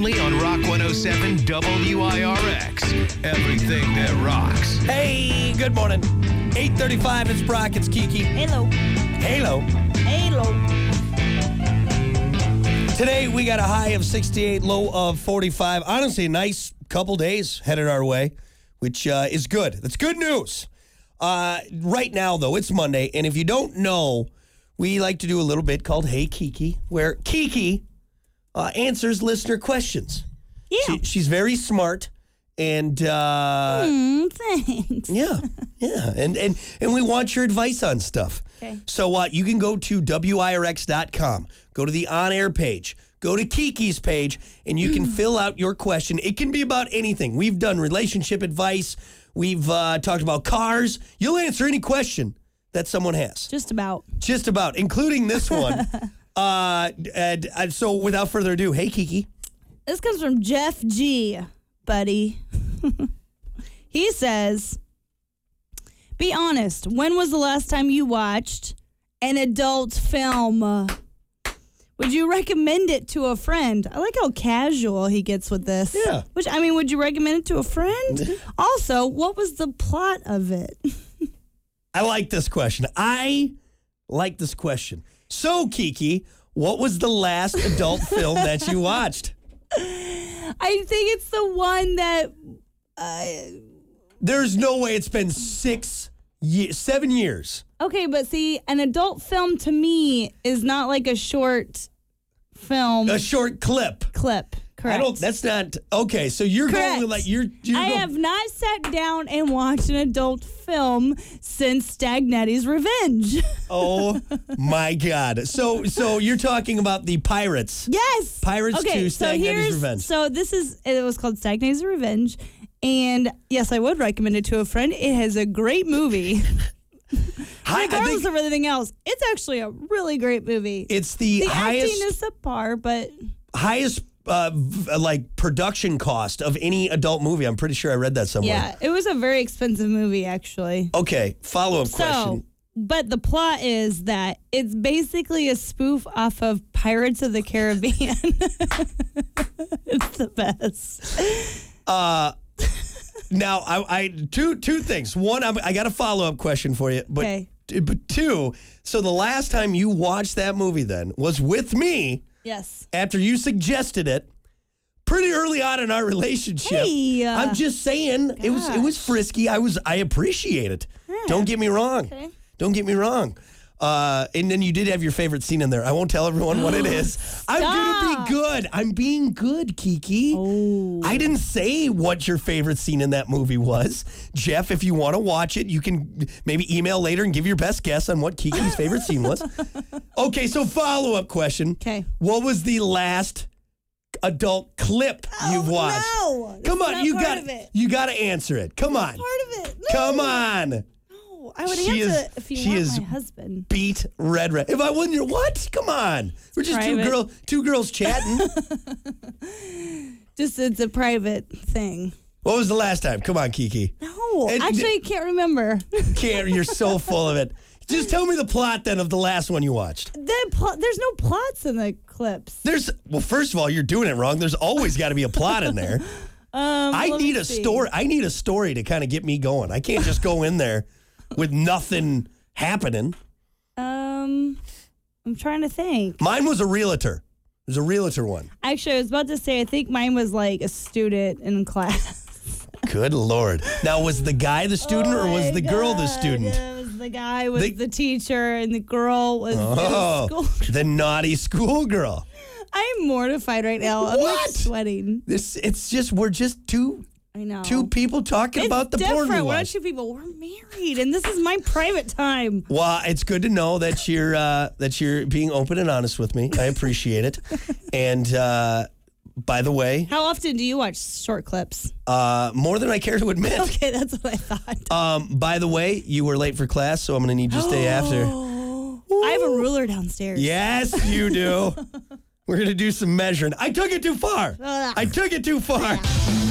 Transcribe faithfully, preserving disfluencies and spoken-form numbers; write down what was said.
only on Rock one oh seven W I R X. Everything that rocks. Hey, good morning. eight thirty-five, it's Brock, it's Kiki. Halo. Halo. Halo. Today, we got a high of sixty-eight, low of forty-five. Honestly, a nice couple days headed our way, which uh, is good. That's good news. Uh, right now, though, it's Monday, and if you don't know, we like to do a little bit called Hey Kiki, where Kiki uh, answers listener questions. Yeah. She, she's very smart, and uh, Mm, thanks. yeah, yeah, and, and and we want your advice on stuff. Okay. So uh, you can go to W I R X dot com, go to the on-air page, go to Kiki's page, and you can fill out your question. It can be about anything. We've done relationship advice. We've uh, talked about cars. You'll answer any question that someone has. Just about. Just about, including this one. uh, and, and so without further ado, hey, Kiki. This comes from Jeff G, buddy. He says, be honest, when was the last time you watched an adult film? Would you recommend it to a friend? I like how casual he gets with this. Yeah. Which, I mean, would you recommend it to a friend? Also, what was the plot of it? I like this question. I like this question. So, Kiki, what was the last adult film that you watched? I think it's the one that... Uh, There's no way it's been six years, seven years. okay, but see, an adult film to me is not like a short film A short clip. clip. Correct. I don't. That's not okay. So you're Correct. going with like you're. you're I going, have not sat down and watched an adult film since Stagnetti's Revenge. Oh my God. So so you're talking about the Pirates. Yes. Pirates okay, two, so Stagnetti's here's, Revenge. So this is, it was called Stagnetti's Revenge. And yes, I would recommend it to a friend. It has a great movie. Hi, I Regardless think of everything else, it's actually a really great movie. it's the, the highest acting is subpar, but highest uh, v- like production cost of any adult movie. I'm pretty sure I read that somewhere. yeah, it was a very expensive movie, actually. Okay. Follow up So, question. but the plot is that it's basically a spoof off of Pirates of the Caribbean. It's the best. Uh, now I, I two two things. One, I'm, I got a follow up question for you, but Okay. but two. So the last time you watched that movie then was with me Yes. after you suggested it. Pretty early on in our relationship. Hey, uh, I'm just saying it was it was gosh. frisky. I was I appreciate it. Don't get me wrong. Okay. Don't get me wrong. Uh, and then you did have your favorite scene in there. I won't tell everyone what it is. I'm gonna Stop. be good. I'm being good, Kiki. Oh. I didn't say what your favorite scene in that movie was. Jeff, if you want to watch it, you can maybe email later and give your best guess on what Kiki's favorite scene was. Okay, so follow-up question. Okay. What was the last adult clip you've watched? No. Come That's on, not you part got of it. you got to answer it. Come on. Part of it. No. Come on. No. I would She answer is- it if you she want is- my husband. Beat Red Red. If I wasn't your what? Come on. We're just two Private. girl two girls chatting. Just it's a private thing. What was the last time? Come on, Kiki. No. And- Actually, I can't remember. Can't, you're so full of it. Just tell me the plot then of the last one you watched. The pl- there's no plots in the clips. There's well, first of all, you're doing it wrong. There's always got to be a plot in there. Um, I let need me a see. story. I need a story to kind of get me going. I can't just go in there with nothing happening. Um, I'm trying to think. Mine was a realtor. It was a realtor one. Actually, I was about to say I think mine was like a student in class. Good Lord. Now, was the guy the student or was Oh my the girl the God. student? It was the guy was The- the teacher and the girl was Oh, in school. the naughty schoolgirl. I'm mortified right now. I'm like What? sweating. This it's just we're just two I know. two people talking it's about the different. porn we We're not watched. two people. We're married, and this is my private time. Well, it's good to know that you're uh, that you're being open and honest with me. I appreciate it. And uh, by the way, How often do you watch short clips? uh, more than I care to admit. Okay, that's what I thought. Um, by the way, you were late for class, so I'm going to need you to stay after. I have a ruler downstairs. Yes, you do. We're going to do some measuring. I took it too far. Ugh. I took it too far.